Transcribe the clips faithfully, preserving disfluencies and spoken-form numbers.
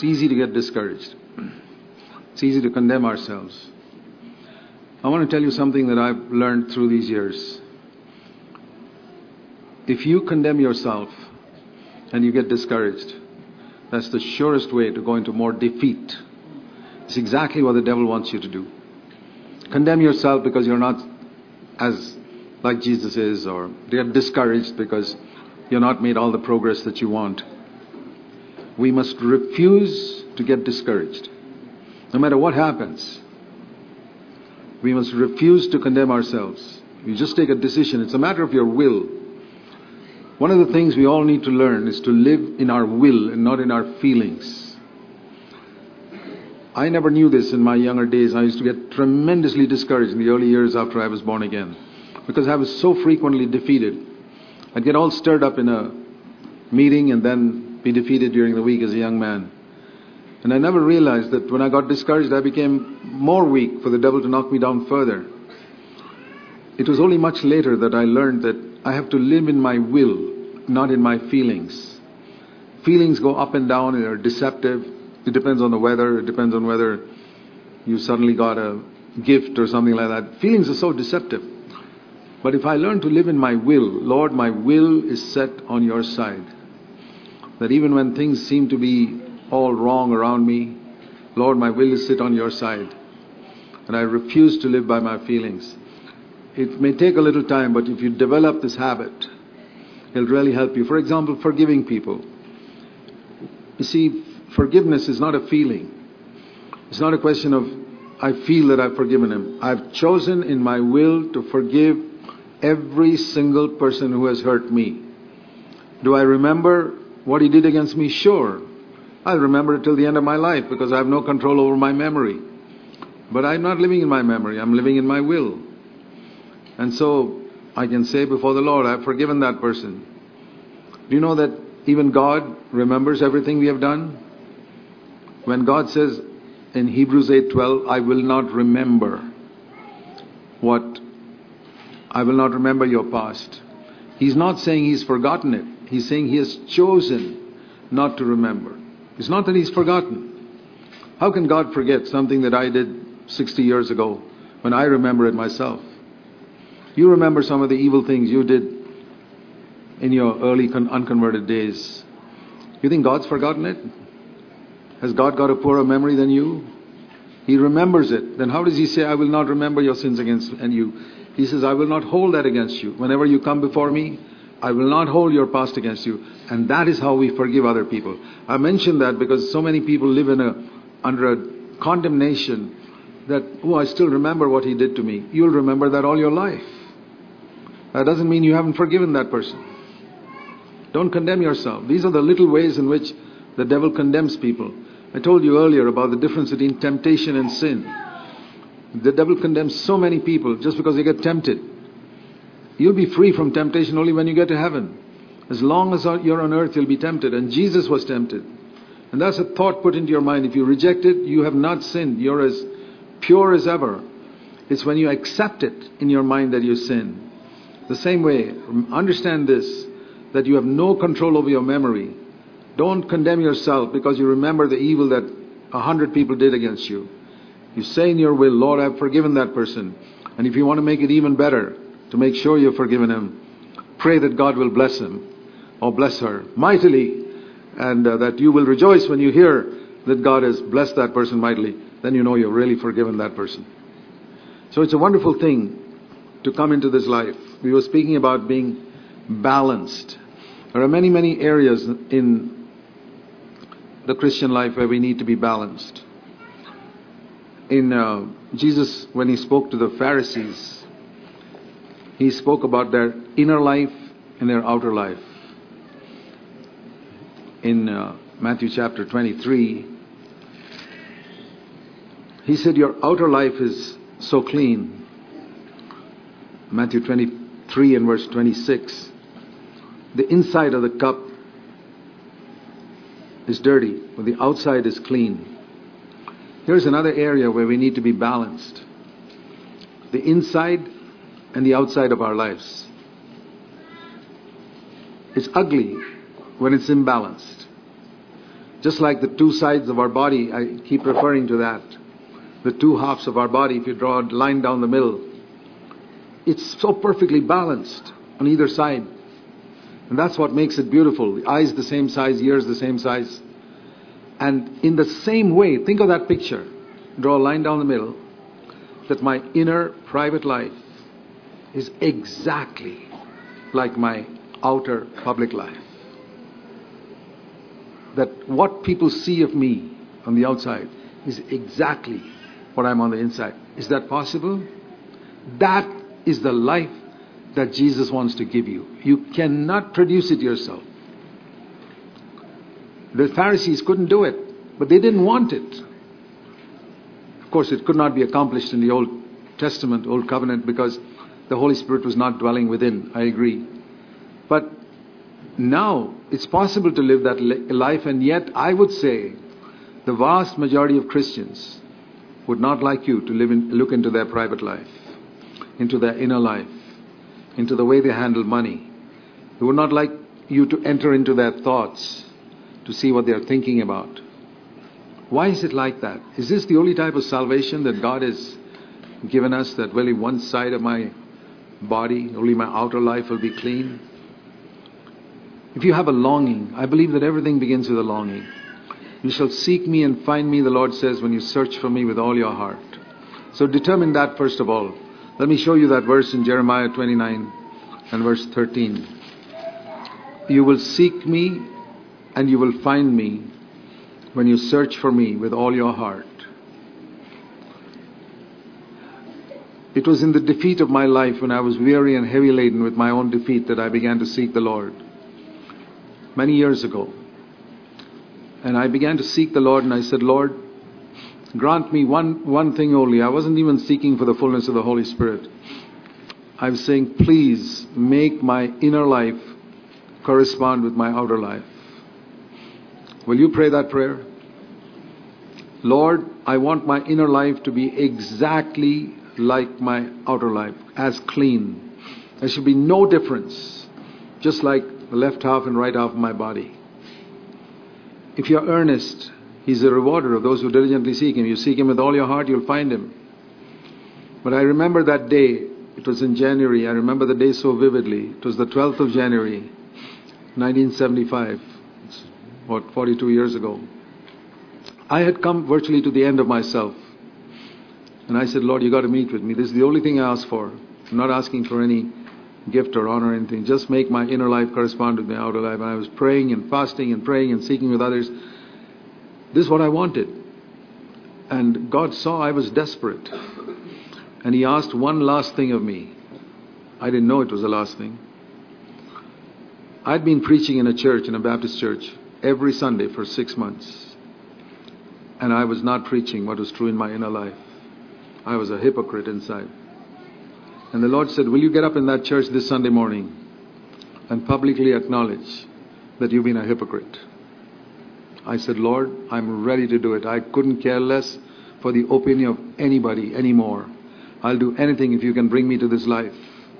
It's easy to get discouraged. It's easy to condemn ourselves. I want to tell you something that I've learned through these years. If you condemn yourself and you get discouraged, that's the surest way to go into more defeat. It's exactly what the devil wants you to do. Condemn yourself because you're not as like Jesus is, or get discouraged because you're not made all the progress that you want. We must refuse to get discouraged. No matter what happens, we must refuse to condemn ourselves. You just take a decision. It's a matter of your will. One of the things we all need to learn is to live in our will and not in our feelings. I never knew this in my younger days. I used to get tremendously discouraged in the early years after I was born again, because I was so frequently defeated. I'd get all stirred up in a meeting and then be defeated during the week as a young man. And I never realized that when I got discouraged, I became more weak for the devil to knock me down further. It was only much later that I learned that I have to live in my will, not in my feelings. Feelings go up and down and are deceptive. It depends on the weather. It depends on whether you suddenly got a gift or something like that. Feelings are so deceptive. But if I learn to live in my will, Lord, my will is set on your side. That even when things seem to be all wrong around me, Lord, my will is set on your side. And I refuse to live by my feelings. It may take a little time, but if you develop this habit, it'll really help you. For example, forgiving people. You see, forgiveness is not a feeling. It's not a question of, I feel that I've forgiven him. I've chosen in my will to forgive every single person who has hurt me. Do I remember what he did against me? Sure. I'll remember it till the end of my life because I have no control over my memory. But I'm not living in my memory. I'm living in my will. And so I can say before the Lord, I've forgiven that person. Do you know that even God remembers everything we have done? When God says in Hebrews eight twelve, I will not remember what, I will not remember your past. He's not saying He's forgotten it. He's saying He has chosen not to remember. It's not that He's forgotten. How can God forget something that I did sixty years ago when I remember it myself? You remember some of the evil things you did in your early con- unconverted days. You think God's forgotten it? Has God got a poorer memory than you? He remembers it. Then how does He say, I will not remember your sins against and you? He says, I will not hold that against you. Whenever you come before me, I will not hold your past against you. And that is how we forgive other people. I mention that because so many people live in a under a condemnation that, oh, I still remember what he did to me. You'll remember that all your life. That doesn't mean you haven't forgiven that person. Don't condemn yourself. These are the little ways in which the devil condemns people. I told you earlier about the difference between temptation and sin. The devil condemns so many people just because they get tempted. You'll be free from temptation only when you get to heaven. As long as you're on earth, you'll be tempted. And Jesus was tempted. And that's a thought put into your mind. If you reject it, you have not sinned. You're as pure as ever. It's when you accept it in your mind that you sin. The same way, understand this, that you have no control over your memory. Don't condemn yourself because you remember the evil that a hundred people did against you. You say in your will, Lord, I've forgiven that person. And if you want to make it even better, to make sure you've forgiven him, pray that God will bless him or bless her mightily, and uh, that you will rejoice when you hear that God has blessed that person mightily. Then you know you've really forgiven that person. So it's a wonderful thing to come into this life. We were speaking about being balanced. There are many, many areas in the Christian life where we need to be balanced. In uh, Jesus, when he spoke to the Pharisees, he spoke about their inner life and their outer life. In uh, Matthew chapter twenty-three, he said, your outer life is so clean. Matthew twenty-three and verse twenty-six. The inside of the cup is dirty, but the outside is clean. Here's another area where we need to be balanced. The inside and the outside of our lives. It's ugly when it's imbalanced. Just like the two sides of our body, I keep referring to that. The two halves of our body, if you draw a line down the middle, it's so perfectly balanced on either side. And that's what makes it beautiful. The eyes the same size, ears the same size. And in the same way, think of that picture. Draw a line down the middle. That my inner private life is exactly like my outer public life. That what people see of me on the outside is exactly what I'm on the inside. Is that possible? That is the life that Jesus wants to give you. You cannot produce it yourself. The Pharisees couldn't do it, but they didn't want it. Of course, it could not be accomplished in the Old Testament, Old Covenant, because the Holy Spirit was not dwelling within. I agree. But now it's possible to live that life, and yet I would say the vast majority of Christians would not like you to live in, look into their private life, into their inner life, into the way they handle money. They would not like you to enter into their thoughts to see what they are thinking about. Why is it like that? Is this the only type of salvation that God has given us, that only one side of my body, only my outer life will be clean? If you have a longing, I believe that everything begins with a longing. You shall seek me and find me, the Lord says, when you search for me with all your heart. So determine that first of all. Let me show you that verse in Jeremiah twenty-nine and verse thirteen. You will seek me and you will find me when you search for me with all your heart. It was in the defeat of my life, when I was weary and heavy laden with my own defeat, that I began to seek the Lord. Many years ago. And I began to seek the Lord, and I said, Lord, grant me one, one thing only. I wasn't even seeking for the fullness of the Holy Spirit. I was saying, please make my inner life correspond with my outer life. Will you pray that prayer? Lord, I want my inner life to be exactly like my outer life, as clean. There should be no difference, just like the left half and right half of my body. If you're earnest, He's a rewarder of those who diligently seek Him. You seek Him with all your heart, you'll find Him. But I remember that day. It was in January. I remember the day so vividly. It was the twelfth of January, nineteen seventy-five. It's, what, forty-two years ago. I had come virtually to the end of myself. And I said, Lord, you got to meet with me. This is the only thing I ask for. I'm not asking for any gift or honor or anything. Just make my inner life correspond with my outer life. And I was praying and fasting and praying and seeking with others. This is what I wanted. And God saw I was desperate. And He asked one last thing of me. I didn't know it was the last thing. I'd been preaching in a church, in a Baptist church, every Sunday for six months. And I was not preaching what was true in my inner life. I was a hypocrite inside. And the Lord said, will you get up in that church this Sunday morning and publicly acknowledge that you've been a hypocrite? I said, Lord, I'm ready to do it. I couldn't care less for the opinion of anybody anymore. I'll do anything if you can bring me to this life.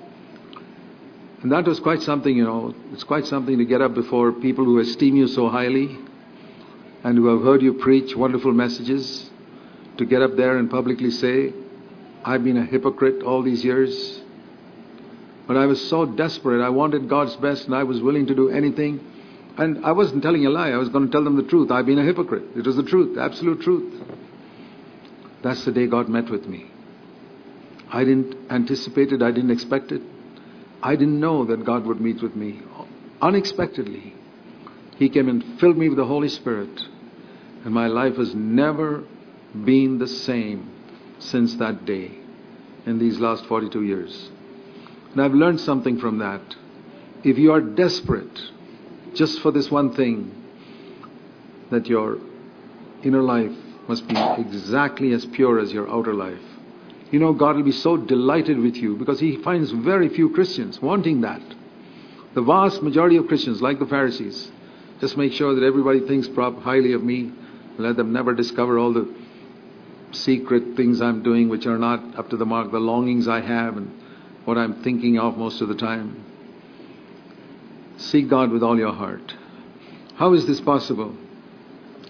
And that was quite something, you know. It's quite something to get up before people who esteem you so highly and who have heard you preach wonderful messages, to get up there and publicly say, I've been a hypocrite all these years. But I was so desperate. I wanted God's best, and I was willing to do anything. And I wasn't telling a lie. I was going to tell them the truth. I've been a hypocrite. It was the truth, the absolute truth. That's the day God met with me. I didn't anticipate it. I didn't expect it. I didn't know that God would meet with me. Unexpectedly, He came and filled me with the Holy Spirit. And my life has never been the same since that day, in these last forty-two years. And I've learned something from that. If you are desperate just for this one thing, that your inner life must be exactly as pure as your outer life, you know, God will be so delighted with you, because He finds very few Christians wanting that. The vast majority of Christians, like the Pharisees, just make sure that everybody thinks highly of me. Let them never discover all the secret things I'm doing which are not up to the mark, the longings I have and what I'm thinking of most of the time. Seek God with all your heart. How is this possible?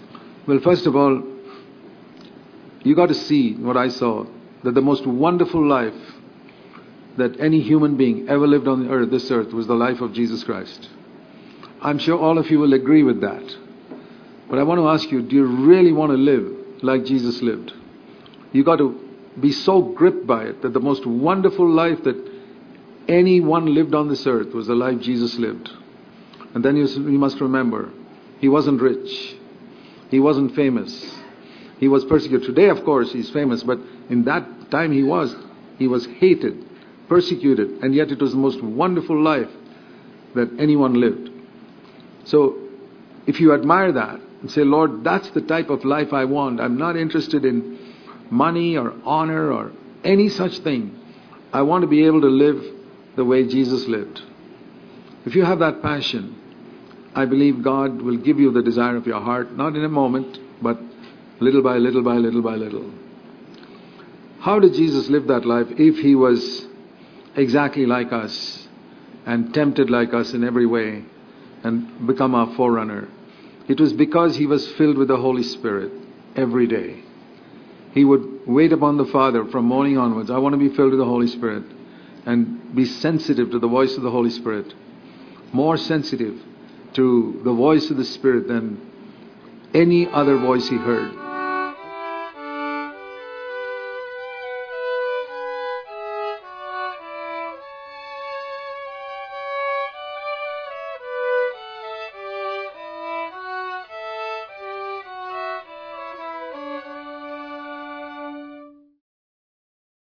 Well, first of all, you got to see what I saw, that the most wonderful life that any human being ever lived on the earth, this earth, was the life of Jesus Christ. I'm sure all of you will agree with that. But I want to ask you, do you really want to live like Jesus lived? You got to be so gripped by it that the most wonderful life that anyone lived on this earth was the life Jesus lived. And then you, you must remember, he wasn't rich. He wasn't famous. He was persecuted. Today, of course, he's famous, but in that time he was. He was hated, persecuted, and yet it was the most wonderful life that anyone lived. So, if you admire that and say, Lord, that's the type of life I want. I'm not interested in money or honor or any such thing. I want to be able to live the way Jesus lived. If you have that passion, I believe God will give you the desire of your heart, not in a moment, but little by little by little by little. How did Jesus live that life if he was exactly like us and tempted like us in every way and become our forerunner? It was because he was filled with the Holy Spirit every day. He would wait upon the Father from morning onwards. I want to be filled with the Holy Spirit and be sensitive to the voice of the Holy Spirit. More sensitive to the voice of the Spirit than any other voice he heard.